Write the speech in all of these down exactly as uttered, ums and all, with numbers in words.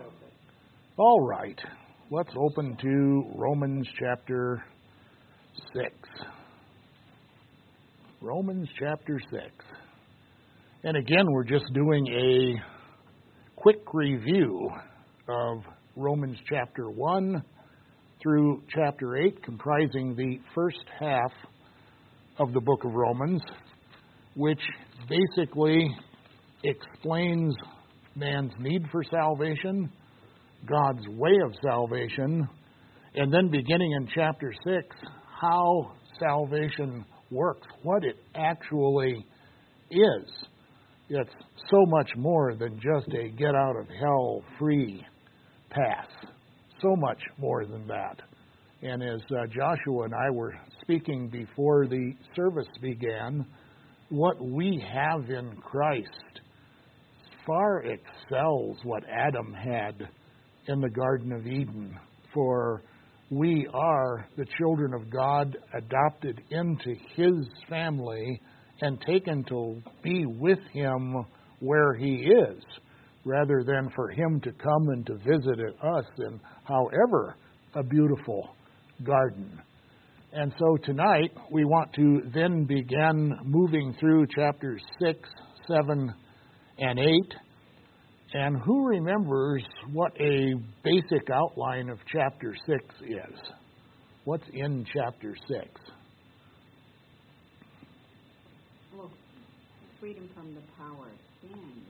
All right. Let's open to Romans chapter six. Romans chapter six. And again, we're just doing a quick review of Romans chapter one through chapter eight, comprising the first half of the book of Romans, which basically explains man's need for salvation, God's way of salvation, and then beginning in chapter six, how salvation works, what it actually is. It's so much more than just a get out of hell free pass. So much more than that. And as uh, Joshua and I were speaking before the service began, what we have in Christ far excels what Adam had in the Garden of Eden. For we are the children of God, adopted into His family and taken to be with Him where He is, rather than for Him to come and to visit us in however a beautiful garden. And so tonight we want to then begin moving through chapters six, seven, and eight. And who remembers what a basic outline of chapter six is? What's in chapter six? Well, freedom from the power of sin.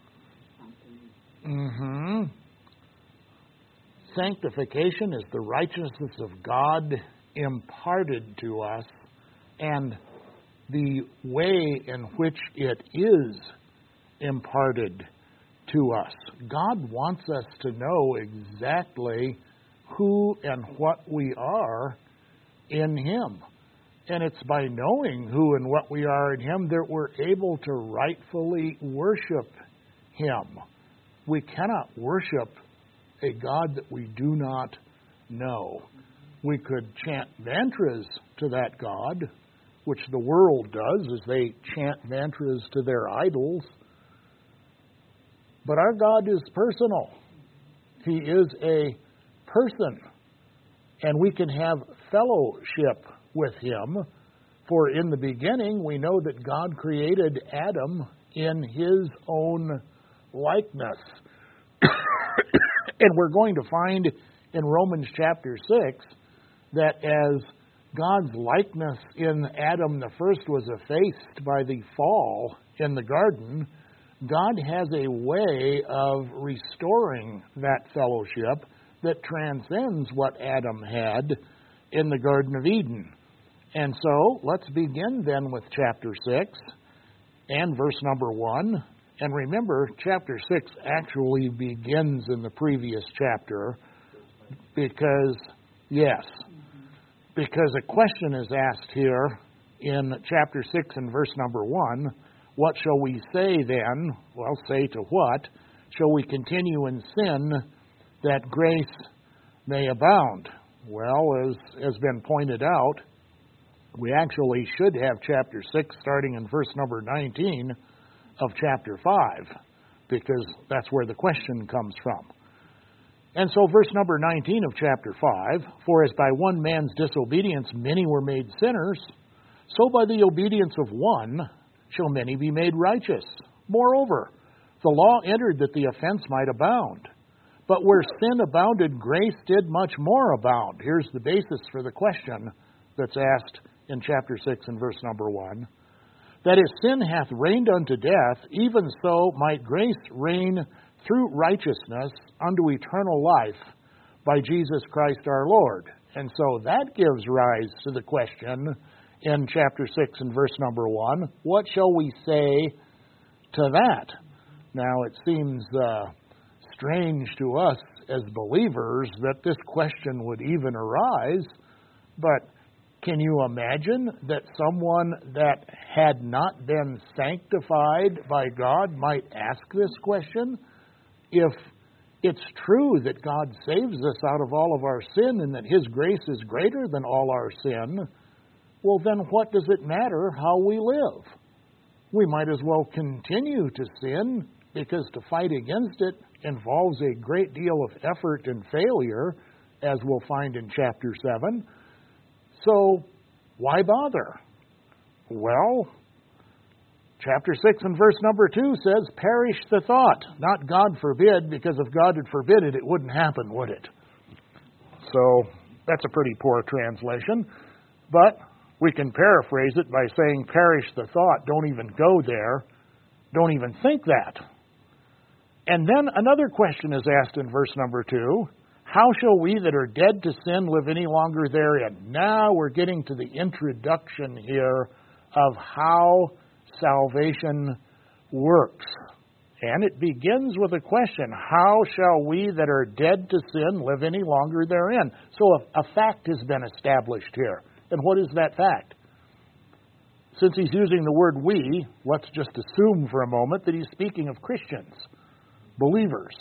Mm-hmm. Sanctification is the righteousness of God imparted to us, and the way in which it is imparted to us. God wants us to know exactly who and what we are in Him. And it's by knowing who and what we are in Him that we're able to rightfully worship Him. We cannot worship a God that we do not know. We could chant mantras to that God, which the world does as they chant mantras to their idols. But our God is personal. He is a person. And we can have fellowship with Him. For in the beginning, we know that God created Adam in His own likeness. And we're going to find in Romans chapter six that as God's likeness in Adam the first was effaced by the fall in the garden, God has a way of restoring that fellowship that transcends what Adam had in the Garden of Eden. And so let's begin then with chapter six and verse number one. And remember, chapter six actually begins in the previous chapter because, yes, because a question is asked here in chapter six and verse number one. What shall we say then? Well, say to what? Shall we continue in sin that grace may abound? Well, as has been pointed out, we actually should have chapter six starting in verse number nineteen of chapter five, because that's where the question comes from. And so verse number nineteen of chapter five, for as by one man's disobedience many were made sinners, so by the obedience of one shall many be made righteous. Moreover, the law entered that the offense might abound. But where sin abounded, grace did much more abound. Here's the basis for the question that's asked in chapter six and verse number one. That if sin hath reigned unto death, even so might grace reign through righteousness unto eternal life by Jesus Christ our Lord. And so that gives rise to the question in chapter six and verse number one, what shall we say to that? Now, it seems uh, strange to us as believers that this question would even arise, but can you imagine that someone that had not been sanctified by God might ask this question? If it's true that God saves us out of all of our sin and that His grace is greater than all our sin, well, then what does it matter how we live? We might as well continue to sin because to fight against it involves a great deal of effort and failure, as we'll find in chapter seven. So, why bother? Well, chapter six and verse number two says, perish the thought. Not God forbid, because if God had forbid it, it wouldn't happen, would it? So, that's a pretty poor translation. But we can paraphrase it by saying, perish the thought. Don't even go there. Don't even think that. And then another question is asked in verse number two. How shall we that are dead to sin live any longer therein? Now we're getting to the introduction here of how salvation works. And it begins with a question, how shall we that are dead to sin live any longer therein? So a, a fact has been established here. And what is that fact? Since he's using the word we, let's just assume for a moment that he's speaking of Christians, believers.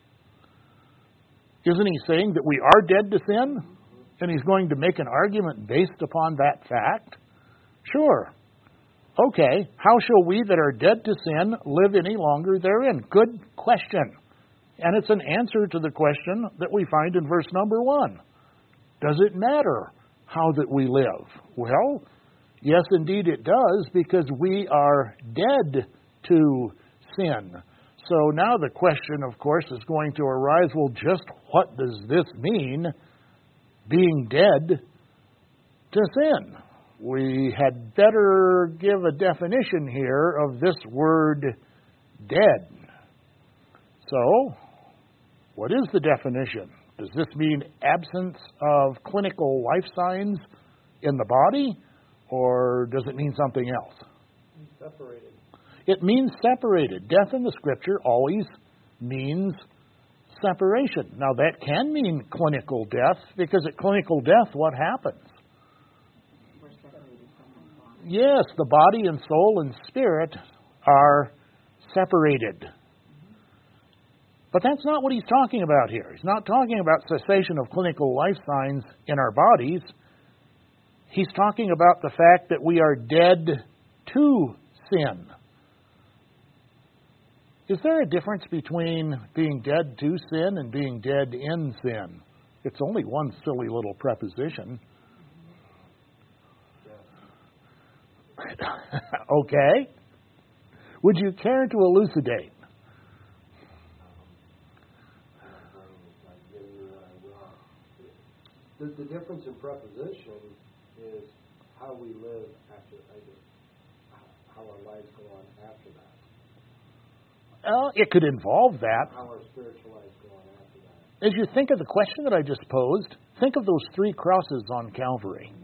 Isn't he saying that we are dead to sin? And he's going to make an argument based upon that fact? Sure. Okay, how shall we that are dead to sin live any longer therein? Good question. And it's an answer to the question that we find in verse number one. Does it matter how that we live? Well, yes, indeed it does, because we are dead to sin. So now the question, of course, is going to arise, well, just what does this mean, being dead to sin? We had better give a definition here of this word dead. So, what is the definition? Does this mean absence of clinical life signs in the body, or does it mean something else? Separated. It means separated. Death in the Scripture always means separation. Now, that can mean clinical death, because at clinical death, what happens? We're separated from the body. Yes, the body and soul and spirit are separated. But that's not what he's talking about here. He's not talking about cessation of clinical life signs in our bodies. He's talking about the fact that we are dead to sin. Is there a difference between being dead to sin and being dead in sin? It's only one silly little preposition. Okay. Would you care to elucidate? The, the difference in preposition is how we live after, how our lives go on after that. Well, it could involve that. How our spiritual lives go on after that. As you think of the question that I just posed, think of those three crosses on Calvary.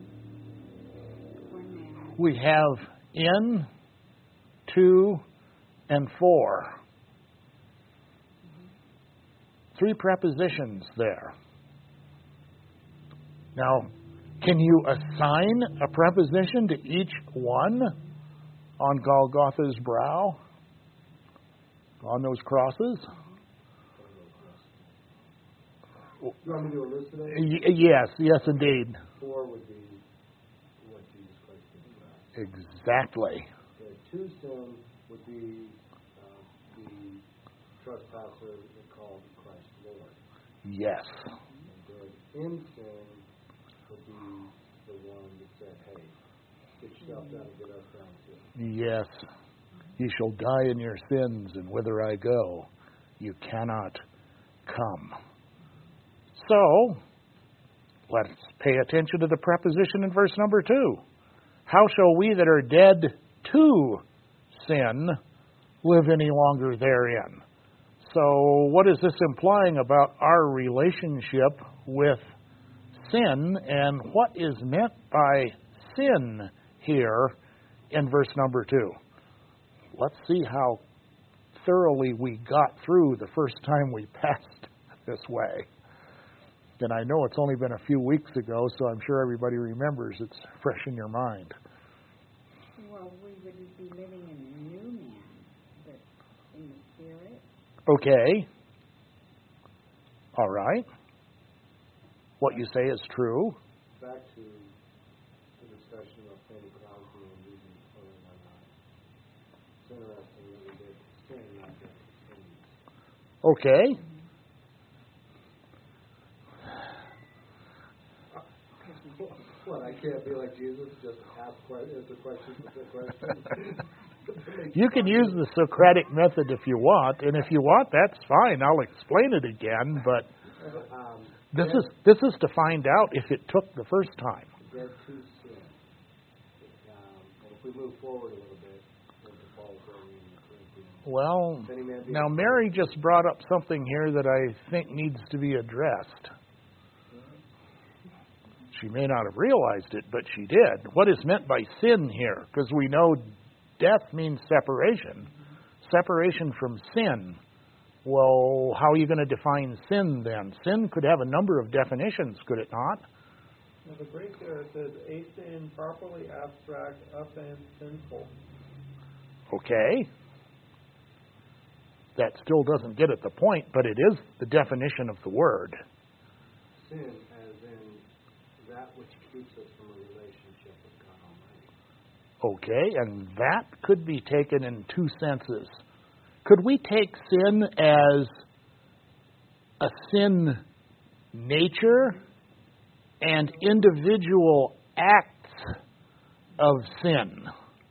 We have in, two, and for. Three prepositions there. Now, can you assign a preposition to each one on Golgotha's brow? On those crosses? You want me to elucidate? Y- yes, yes, indeed. Four would be what Jesus Christ did for us. Exactly. The two sin would be uh, the trespasser that called Christ Lord. Yes. And the in sin would be the one that said, hey, get yourself down and get us down too. Yes. You shall die in your sins, and whither I go, you cannot come. So, let's pay attention to the preposition in verse number two. How shall we that are dead to sin live any longer therein? So, what is this implying about our relationship with sin, and what is meant by sin here in verse number two? Let's see how thoroughly we got through the first time we passed this way. And I know it's only been a few weeks ago, so I'm sure everybody remembers. It's fresh in your mind. Well, we wouldn't be living in a new man, but in the Spirit. Okay. All right. What you say is true. Back to the discussion of Fanny Crosby and losing clothing on that. It's interesting that we did sin, not death. Okay. What, I can't be like Jesus, just ask questions, answer questions with questions? You can use the Socratic method if you want, and if you want, that's fine. I'll explain it again, but Um, this dead- is this is to find out if it took the first time. Dead to sin. Um, and if we move forward a little bit, into Paul's writing in Corinthians, Well, if any man be now Mary just brought up something here that I think needs to be addressed. She may not have realized it, but she did. What is meant by sin here? Because we know death means separation. Separation from sin. Well, how are you going to define sin then? Sin could have a number of definitions, could it not? Now the Greek there says a sin, properly abstract, offense, sinful. Okay. That still doesn't get at the point, but it is the definition of the word. sin as in that which keeps us from a relationship with God Almighty. Okay, and that could be taken in two senses. Could we take sin as a sin nature and individual acts of sin?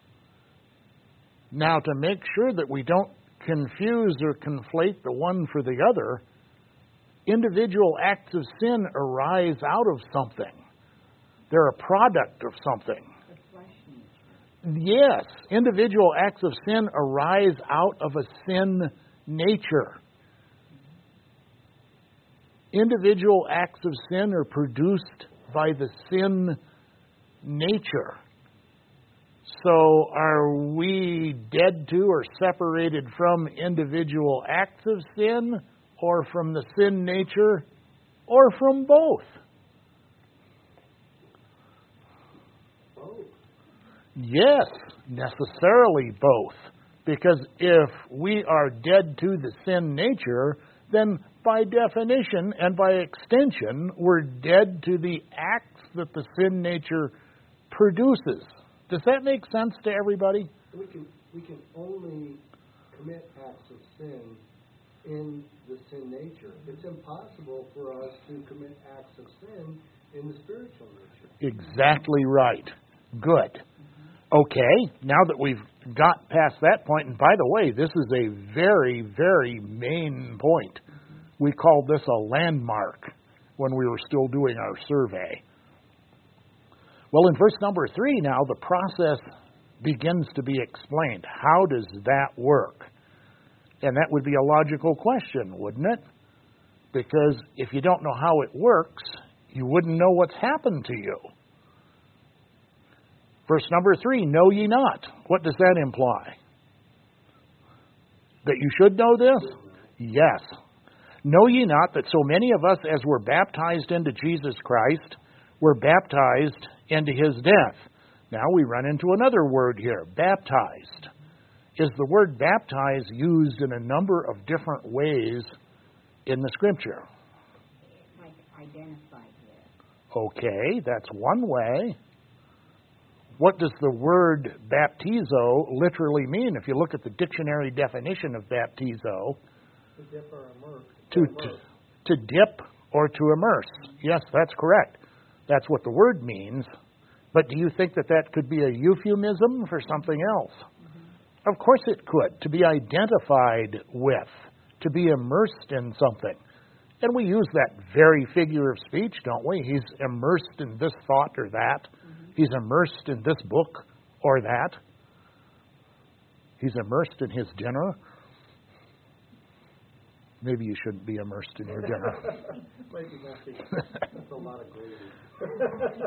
Now, to make sure that we don't confuse or conflate the one for the other, individual acts of sin arise out of something. They're a product of something. The flesh nature. Yes, individual acts of sin arise out of a sin nature. Individual acts of sin are produced by the sin nature. So are we dead to or separated from individual acts of sin, or from the sin nature, or from both? Both. Yes, necessarily both. Because if we are dead to the sin nature, then by definition and by extension, we're dead to the acts that the sin nature produces. Does that make sense to everybody? We can we can only commit acts of sin in the sin nature. It's impossible for us to commit acts of sin in the spiritual nature. Exactly right. Good. Okay, now that we've got past that point, and by the way, this is a very, very main point. We called this a landmark when we were still doing our survey. Well, in verse number three now, the process begins to be explained. How does that work? And that would be a logical question, wouldn't it? Because if you don't know how it works, you wouldn't know what's happened to you. Verse number three, know ye not. What does that imply? That you should know this? Yes. Know ye not that so many of us as were baptized into Jesus Christ were baptized into his death? Now we run into another word here, baptized. Is the word baptized used in a number of different ways in the Scripture? Like identified with. Okay, that's one way. What does the word baptizo literally mean? If you look at the dictionary definition of baptizo, To dip or immerse. to, to, to dip or to immerse. Yes, that's correct. That's what the word means. But do you think that that could be a euphemism for something else? Mm-hmm. Of course it could. To be identified with, to be immersed in something. And we use that very figure of speech, don't we? He's immersed in this thought or that. Mm-hmm. He's immersed in this book or that. He's immersed in his dinner. Maybe you shouldn't be immersed in your dinner. Maybe not. That's a lot of gravy.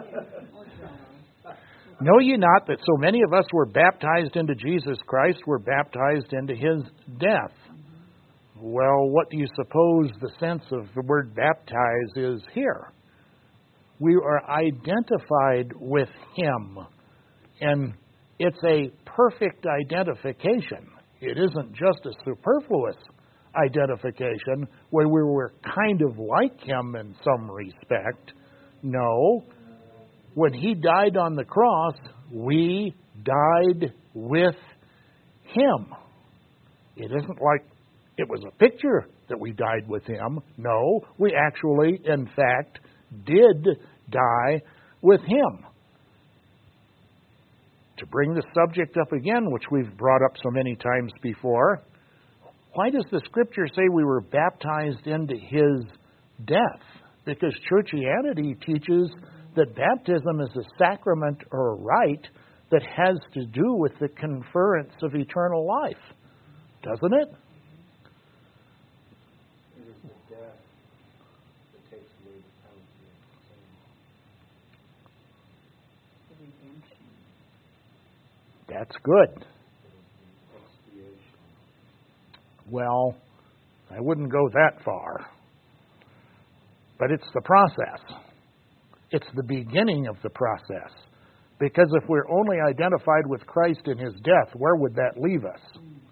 Know ye not that so many of us were baptized into Jesus Christ, were baptized into his death? Well, what do you suppose the sense of the word baptize is here? We are identified with him. And it's a perfect identification. It isn't just a superfluous identification where we were kind of like him in some respect. No. When he died on the cross, we died with him. It isn't like it was a picture that we died with him. No, we actually, in fact, did die with him. To bring the subject up again, which we've brought up so many times before, why does the Scripture say we were baptized into his death? Because churchianity teaches that baptism is a sacrament or a rite that has to do with the conference of eternal life. Doesn't it? It is the death that takes away the penalty of sin. The redemption. That's good. Expiation. Well, I wouldn't go that far. But it's the process. It's the beginning of the process. Because if we're only identified with Christ in his death, where would that leave us?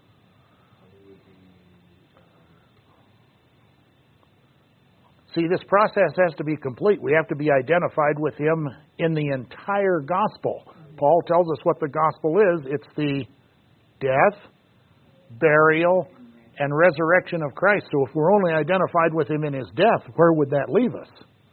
See, this process has to be complete. We have to be identified with him in the entire gospel. Paul tells us what the gospel is. It's the death, burial, and resurrection of Christ. So if we're only identified with him in his death, where would that leave us?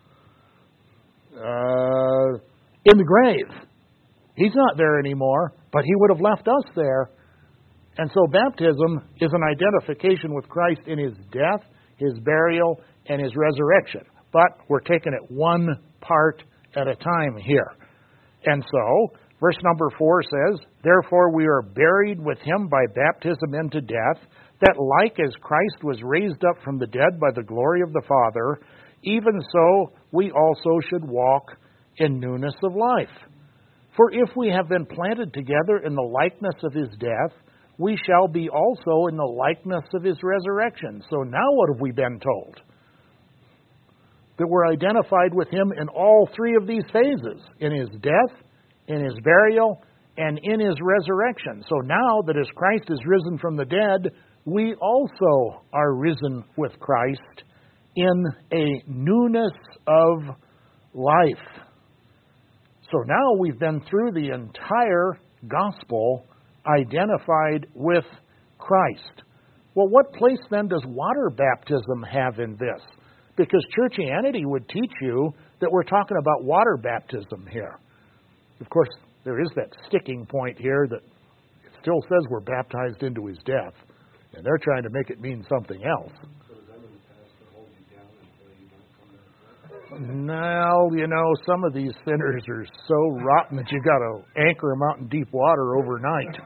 Uh, in the grave. He's not there anymore, but he would have left us there. And so baptism is an identification with Christ in his death, his burial, and his resurrection. But we're taking it one part at a time here. And so, verse number four says, "Therefore we are buried with him by baptism into death, that like as Christ was raised up from the dead by the glory of the Father, even so we also should walk in newness of life. For if we have been planted together in the likeness of his death, we shall be also in the likeness of his resurrection." So now what have we been told? That we're identified with him in all three of these phases, in his death, in his burial, and in his resurrection. So now that as Christ is risen from the dead, we also are risen with Christ in a newness of life. So now we've been through the entire gospel identified with Christ. Well, what place then does water baptism have in this? Because churchianity would teach you that we're talking about water baptism here. Of course, there is that sticking point here that it still says we're baptized into his death, and they're trying to make it mean something else. So does that mean the pastor holds you down until you don't come back? No, you know, some of these sinners are so rotten that you got to anchor them out in deep water overnight.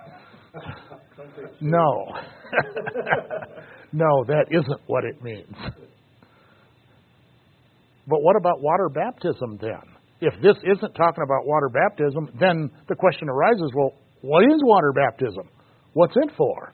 No. No, that isn't what it means. But what about water baptism then? If this isn't talking about water baptism, then the question arises, well, what is water baptism? What's it for?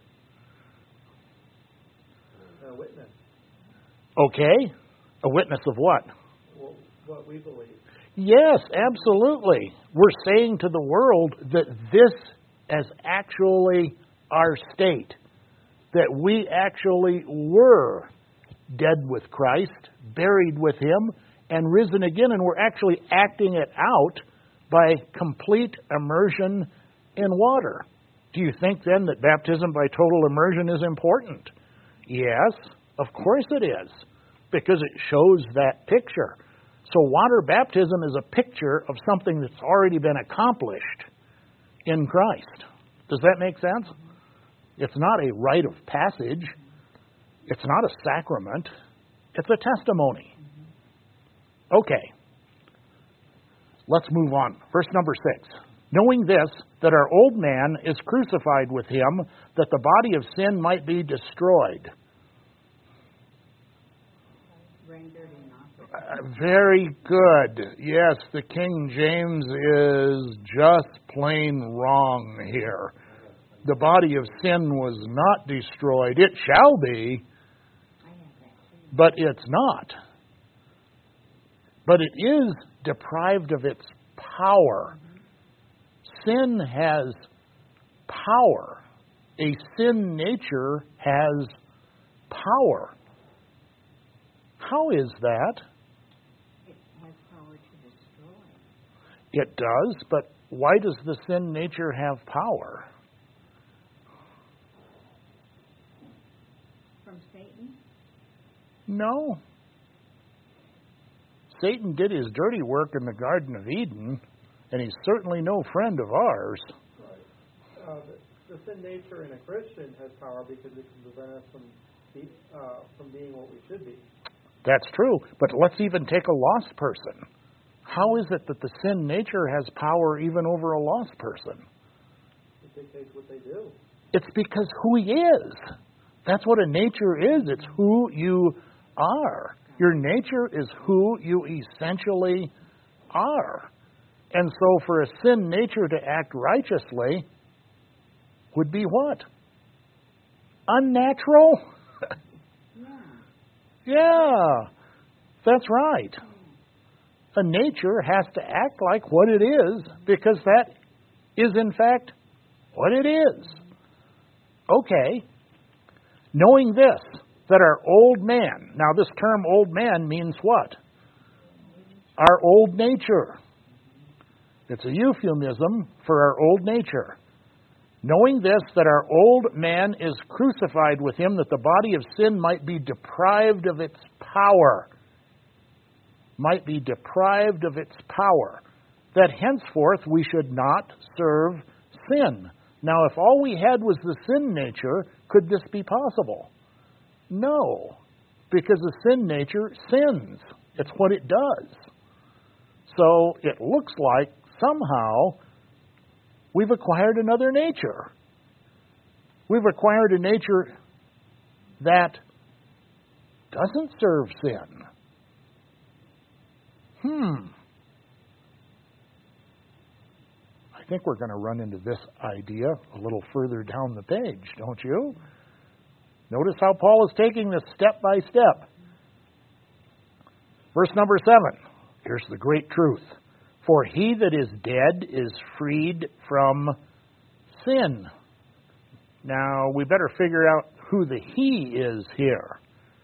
A witness. Okay. A witness of what? Well, what we believe. Yes, absolutely. We're saying to the world that this is actually our state. That we actually were dead with Christ, buried with him, and risen again, and we're actually acting it out by complete immersion in water. Do you think then that baptism by total immersion is important? Yes, of course it is, because it shows that picture. So water baptism is a picture of something that's already been accomplished in Christ. Does that make sense? It's not a rite of passage. It's not a sacrament. It's a testimony. Okay. Let's move on. Verse number six. "Knowing this, that our old man is crucified with him, that the body of sin might be destroyed." Rendered inoperable. Uh, very good. Yes, the King James is just plain wrong here. The body of sin was not destroyed. It shall be, I have that too. but it's not. But it is deprived of its power. Sin has power. A sin nature has power. How is that? It has power to destroy. It does, but why does the sin nature have power? From No. Satan did his dirty work in the Garden of Eden, and he's certainly no friend of ours. Right. Uh, the, the sin nature in a Christian has power because it can prevent us from, be, uh, from being what we should be. That's true, but let's even take a lost person. How is it that the sin nature has power even over a lost person? It dictates what they do. It's because who he is. That's what a nature is. It's who you are. Your nature is who you essentially are. And so for a sin nature to act righteously would be what? Unnatural? Yeah. Yeah, that's right. A nature has to act like what it is because that is in fact what it is. Okay, knowing this, that our old man, now this term old man means what? Our old nature. It's a euphemism for our old nature. Knowing this, that our old man is crucified with him, that the body of sin might be deprived of its power. Might be deprived of its power. That henceforth we should not serve sin. Now, if all we had was the sin nature, could this be possible? No, because the sin nature sins. It's what it does. So it looks like somehow we've acquired another nature. We've acquired a nature that doesn't serve sin. Hmm. I think we're going to run into this idea a little further down the page, don't you? Notice how Paul is taking this step by step. Verse number seven. Here's the great truth. For he that is dead is freed from sin. Now, we better figure out who the he is here.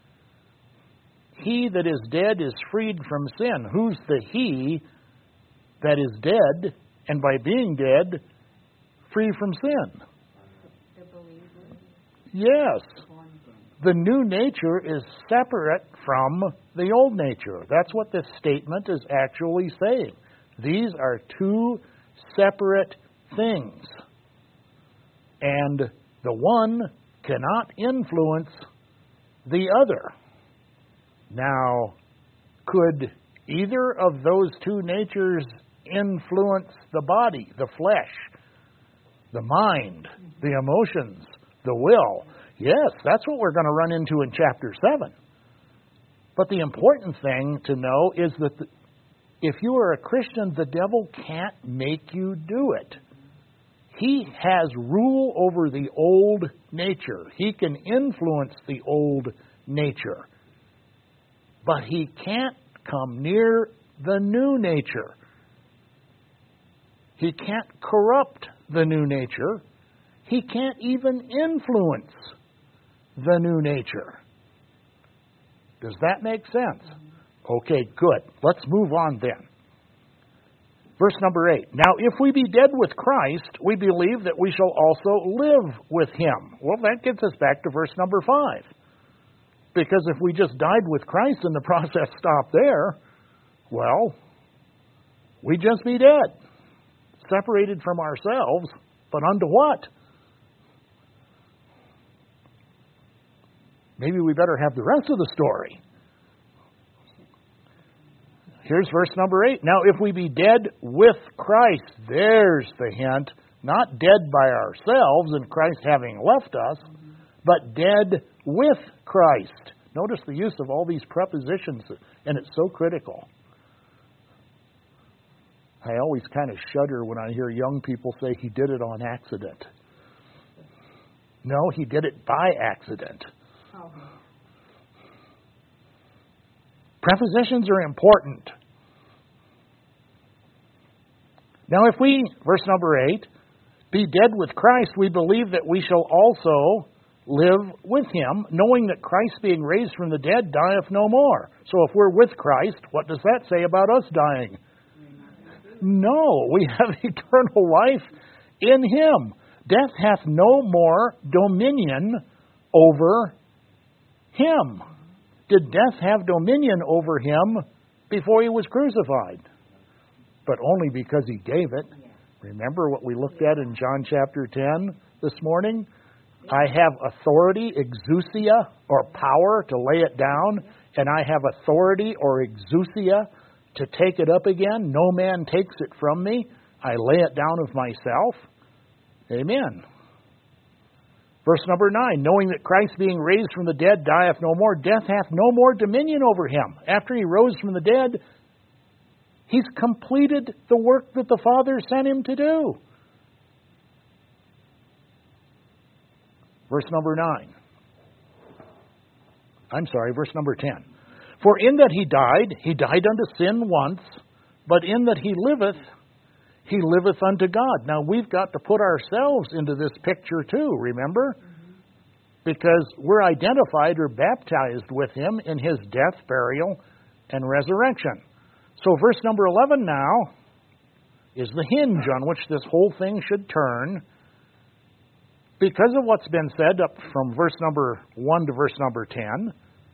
He that is dead is freed from sin. Who's the he that is dead, and by being dead, free from sin? The believer. Yes. Born again. The new nature is separate from the old nature. That's what this statement is actually saying. These are two separate things. And the one cannot influence the other. Now, could either of those two natures influence the body, the flesh, the mind, the emotions, the will? Yes, that's what we're going to run into in chapter seven. But the important thing to know is that the, if you are a Christian, the devil can't make you do it. He has rule over the old nature. He can influence the old nature. But he can't come near the new nature. He can't corrupt the new nature. He can't even influence the new nature. Does that make sense? Okay, good. Let's move on then. Verse number eight. Now, if we be dead with Christ, we believe that we shall also live with him. Well, that gets us back to verse number five. Because if we just died with Christ and the process stopped there, well, we'd just be dead. Separated from ourselves, but unto what? Maybe we better have the rest of the story. Here's verse number eight. Now, if we be dead with Christ, there's the hint. Not dead by ourselves and Christ having left us, but dead with Christ. Notice the use of all these prepositions, and it's so critical. I always kind of shudder when I hear young people say he did it on accident. No, he did it by accident. Oh. Prepositions are important. Now, if we, verse number eight, be dead with Christ, we believe that we shall also live with him, knowing that Christ being raised from the dead dieth no more. So if we're with Christ, what does that say about us dying? No, we have eternal life in him. Death hath no more dominion over him. did death have dominion over him before he was crucified? But only because he gave it. Remember what we looked at in John chapter ten this morning? I have authority, exousia, or power to lay it down, and I have authority or exousia to take it up again. No man takes it from me. I lay it down of myself. Amen. Verse number nine, knowing that Christ being raised from the dead dieth no more, death hath no more dominion over him. After he rose from the dead, he's completed the work that the Father sent him to do. Verse number nine. I'm sorry, verse number ten. For in that he died, he died unto sin once, but in that he liveth, he liveth unto God. Now we've got to put ourselves into this picture too, remember? Because we're identified or baptized with him in his death, burial, and resurrection. So verse number eleven now is the hinge on which this whole thing should turn. Because of what's been said up from verse number one to verse number ten,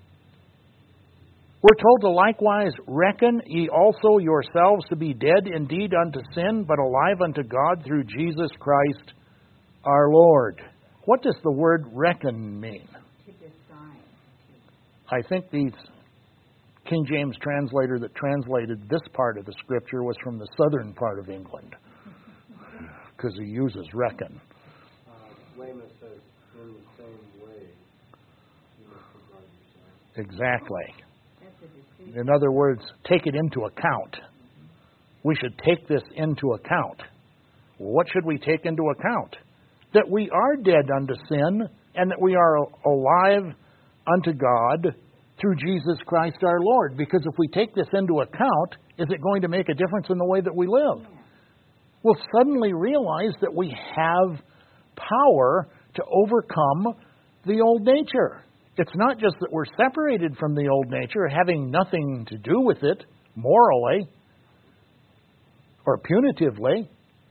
we're told to likewise reckon ye also yourselves to be dead indeed unto sin, but alive unto God through Jesus Christ our Lord. What does the word reckon mean? To decide. I think the King James translator that translated this part of the scripture was from the southern part of England, because he uses reckon. Uh, Weymouth says, in the same way, you must regard yourself. Exactly. That's a decision. In other words, take it into account. We should take this into account. Well, what should we take into account? That we are dead unto sin, and that we are alive unto God through Jesus Christ our Lord. Because if we take this into account, is it going to make a difference in the way that we live? Yeah. We'll suddenly realize that we have power to overcome the old nature. It's not just that we're separated from the old nature, having nothing to do with it morally or punitively,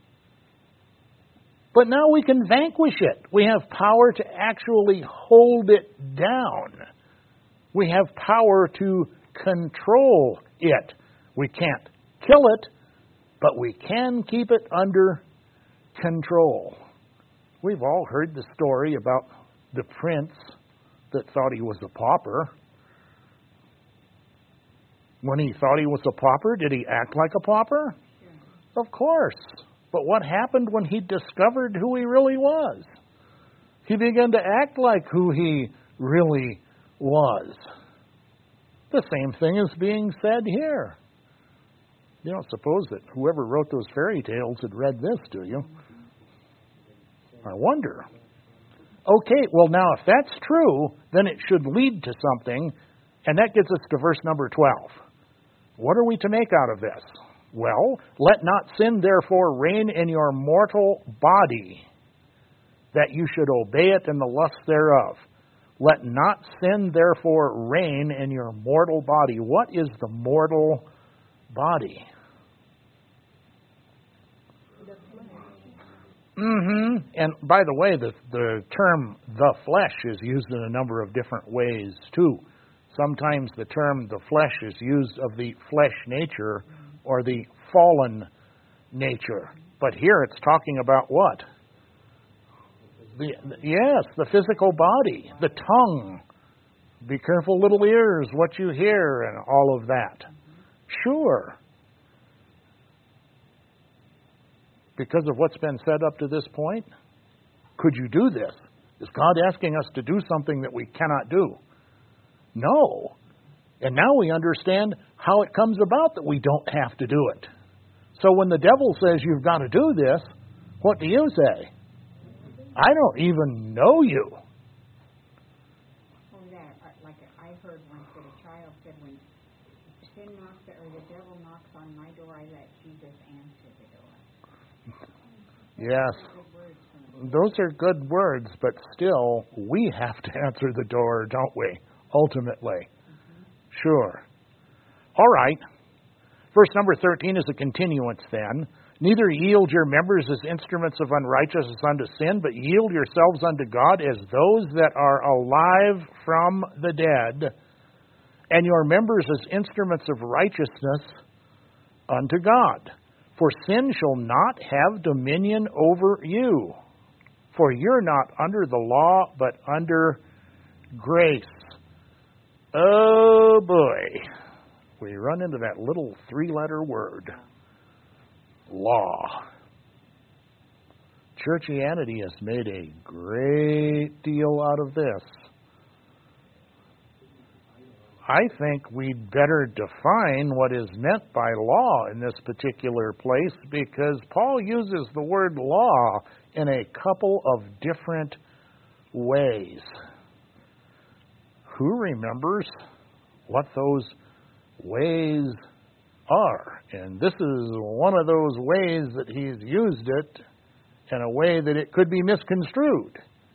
but now we can vanquish it. We have power to actually hold it down. We have power to control it. We can't kill it, but we can keep it under control. We've all heard the story about the prince that thought he was a pauper. When he thought he was a pauper, did he act like a pauper? Sure. Of course. But what happened when he discovered who he really was? He began to act like who he really was. The same thing is being said here. You don't suppose that whoever wrote those fairy tales had read this, do you? I wonder. Okay, well now if that's true, then it should lead to something, and that gets us to verse number twelve. What are we to make out of this? Well, let not sin therefore reign in your mortal body, that you should obey it in the lust thereof. Let not sin therefore reign in your mortal body. What is the mortal body? Mm-hmm. And by the way, the, the term the flesh is used in a number of different ways too. Sometimes the term the flesh is used of the flesh nature or the fallen nature. But here it's talking about what? The, yes, the physical body, the tongue. Be careful, little ears, what you hear, and all of that. Sure. Because of what's been said up to this point? Could you do this? Is God asking us to do something that we cannot do? No. And now we understand how it comes about that we don't have to do it. So when the devil says you've got to do this, what do you say? I don't even know you. Oh, yeah. Like I heard once that a child said, when sin knocks or the devil knocks on my door, I let Jesus answer the door. Yes, those are good words, but still, we have to answer the door, don't we? Ultimately. Mm-hmm. Sure. All right. Verse number thirteen is a continuance then. Neither yield your members as instruments of unrighteousness unto sin, but yield yourselves unto God as those that are alive from the dead, and your members as instruments of righteousness unto God. For sin shall not have dominion over you. For you're not under the law, but under grace. Oh boy. We run into that little three-letter word. Law. Churchianity has made a great deal out of this. I think we'd better define what is meant by law in this particular place, because Paul uses the word law in a couple of different ways. Who remembers what those ways are? And this is one of those ways that he's used it in a way that it could be misconstrued.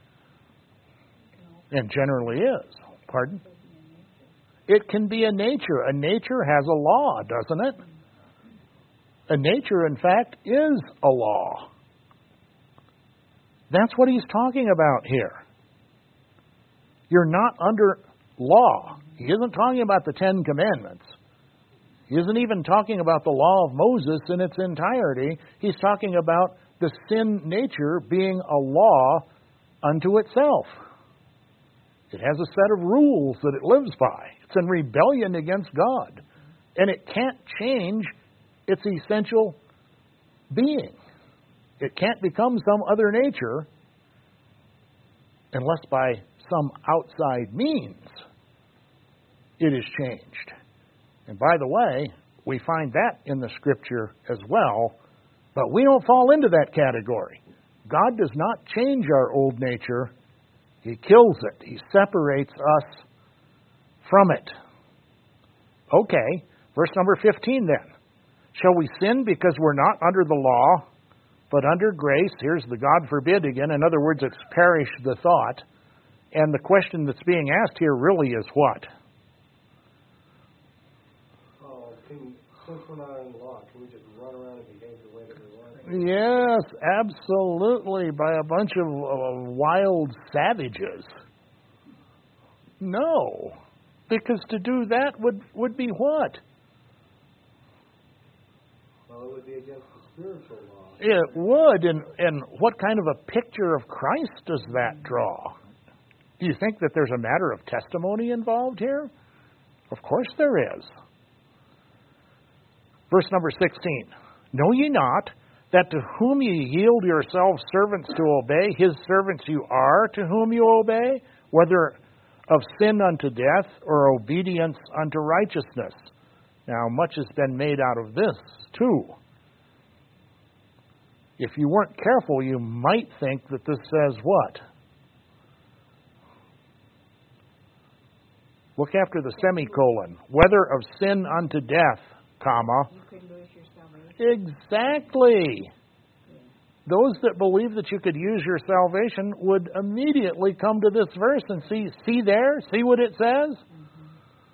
And generally is. Pardon? It can be a nature. A nature has a law, doesn't it? A nature, in fact, is a law. That's what he's talking about here. You're not under law. He isn't talking about the Ten Commandments. He isn't even talking about the law of Moses in its entirety. He's talking about the sin nature being a law unto itself. It has a set of rules that it lives by. It's in rebellion against God. And it can't change its essential being. It can't become some other nature unless by some outside means it is changed. And by the way, we find that in the Scripture as well, but we don't fall into that category. God does not change our old nature. He kills it. He separates us from it. Okay, verse number fifteen then. Shall we sin because we're not under the law, but under grace? Here's the God forbid again. In other words, it's perish the thought. And the question that's being asked here really is what? Oh, can, since we're not under the law, can we just run around and behave the way that we want? Yes, absolutely, by a bunch of uh, wild savages. No, because to do that would, would be what? Well, it would be against the spiritual law. It would, and, and what kind of a picture of Christ does that draw? Do you think that there's a matter of testimony involved here? Of course there is. Verse number sixteen. Know ye not that to whom ye yield yourselves servants to obey, his servants you are to whom you obey, whether of sin unto death or obedience unto righteousness? Now, much has been made out of this, too. If you weren't careful, you might think that this says what? Look after the semicolon. Whether of sin unto death, comma. You could lose your salvation. Exactly. Those that believe that you could use your salvation would immediately come to this verse and see, see there, see what it says? Mm-hmm.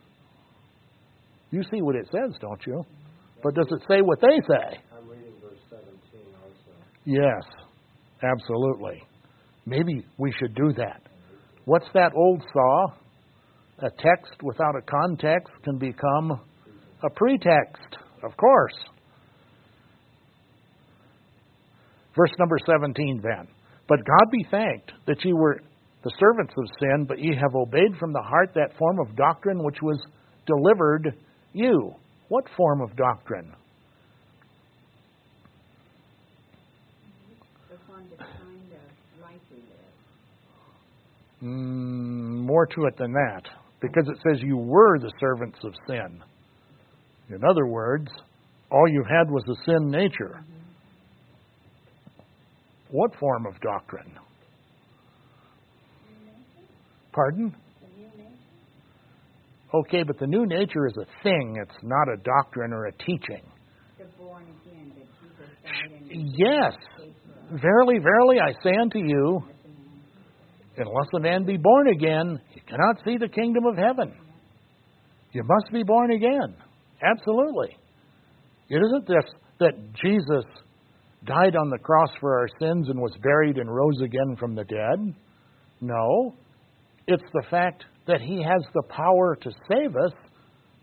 You see what it says, don't you? But does it say what they say? I'm reading verse seventeen also. Yes, absolutely. Maybe we should do that. What's that old saw? A text without a context can become a pretext, of course. Verse number seventeen then. But God be thanked that ye were the servants of sin, but ye have obeyed from the heart that form of doctrine which was delivered you. What form of doctrine? The one that kind of life we live. Mm, more to it than that. Because it says you were the servants of sin. In other words, all you had was a sin nature. Mm-hmm. What form of doctrine? Pardon? Okay, but the new nature is a thing. It's not a doctrine or a teaching. The born again, that Jesus died and Yes. Verily, verily, I say unto you, unless a man be born again, he cannot see the kingdom of heaven. You must be born again. Absolutely. It isn't this that Jesus died on the cross for our sins and was buried and rose again from the dead. No. It's the fact that he has the power to save us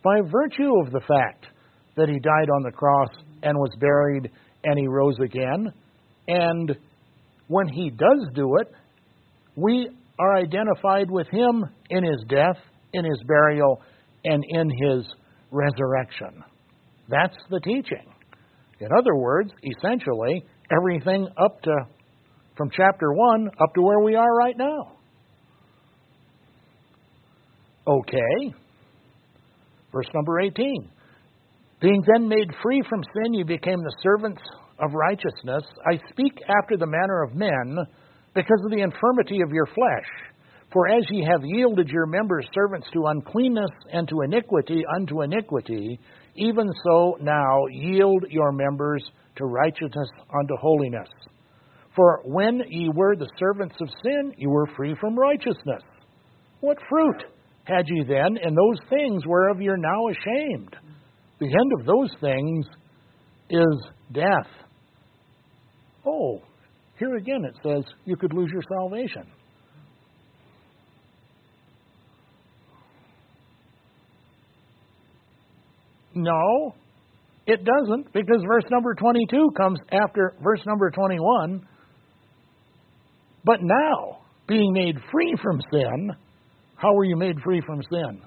by virtue of the fact that He died on the cross and was buried and He rose again. And when He does do it, we are identified with Him in His death, in His burial, and in His resurrection. That's the teaching. In other words, essentially, everything up to, from chapter one up to where we are right now. Okay. Verse number eighteen. Being then made free from sin, you became the servants of righteousness. I speak after the manner of men, because of the infirmity of your flesh. For as ye have yielded your members servants to uncleanness and to iniquity unto iniquity, even so now yield your members to righteousness unto holiness. For when ye were the servants of sin, you were free from righteousness. What fruit had ye then in those things whereof ye are now ashamed? The end of those things is death. Oh, here again it says you could lose your salvation. No, it doesn't, because verse number twenty-two comes after verse number twenty-one. But now, being made free from sin, how were you made free from sin?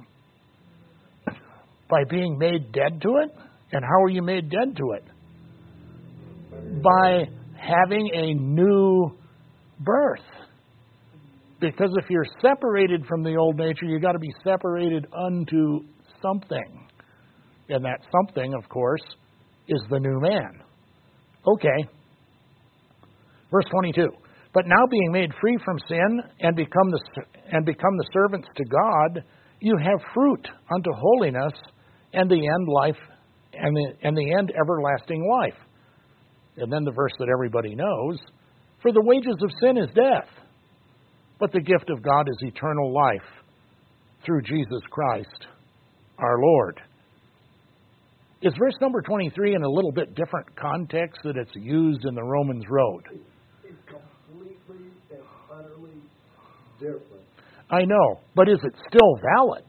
By being made dead to it? And how are you made dead to it? By having a new birth. Because if you're separated from the old nature, you've got to be separated unto something. And that something, of course, is the new man. Okay. Verse twenty-two. But now being made free from sin and become the and become the servants to God, you have fruit unto holiness, and the end life, and the and the end everlasting life. And then the verse that everybody knows: for the wages of sin is death, but the gift of God is eternal life through Jesus Christ our Lord. Is verse number twenty-three in a little bit different context that it's used in the Romans Road? It's completely and utterly different. I know, but is it still valid?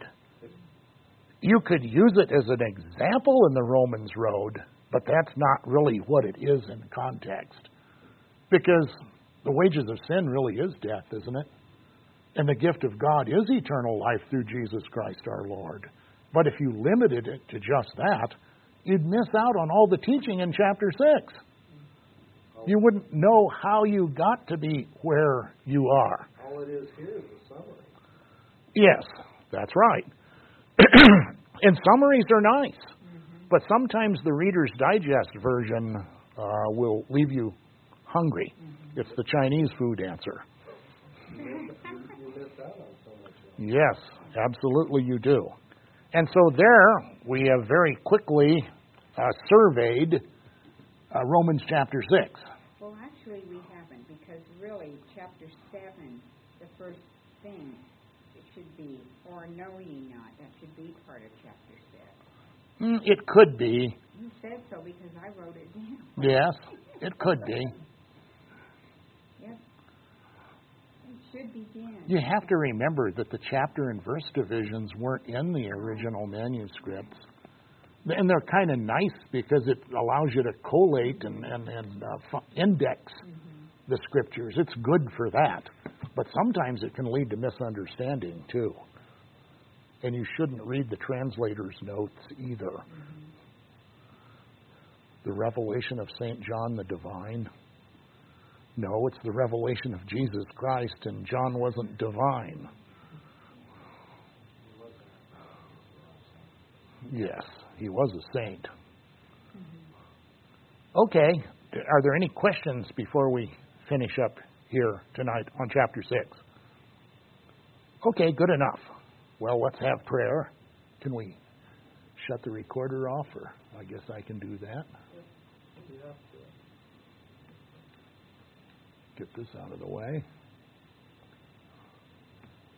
You could use it as an example in the Romans Road, but that's not really what it is in context. Because the wages of sin really is death, isn't it? And the gift of God is eternal life through Jesus Christ our Lord. But if you limited it to just that, you'd miss out on all the teaching in chapter six. You wouldn't know how you got to be where you are. All it is here is a summary. Yes, that's right. And summaries are nice, mm-hmm. but sometimes the Reader's Digest version uh, will leave you hungry. Mm-hmm. It's the Chinese food answer. You miss, you miss out on so much. Yes, absolutely you do. And so there we have very quickly uh, surveyed uh, Romans chapter six. Well, actually we haven't, because really chapter seven, the first thing, it should be, or know ye not, that should be part of chapter six. Mm, it could be. You said so because I wrote it down. Yes, it could be. Yep. It should begin. You have to remember that the chapter and verse divisions weren't in the original manuscripts. And they're kind of nice because it allows you to collate and, and, and uh, index mm-hmm. the scriptures. It's good for that. But sometimes it can lead to misunderstanding, too. And you shouldn't read the translator's notes either. Mm-hmm. The revelation of Saint John the Divine. No, it's the revelation of Jesus Christ, and John wasn't divine. Yes, he was a saint. Mm-hmm. Okay, are there any questions before we finish up here tonight on chapter six? Okay, good enough. Well, let's have prayer. Can we shut the recorder off, or I guess I can do that. Get this out of the way.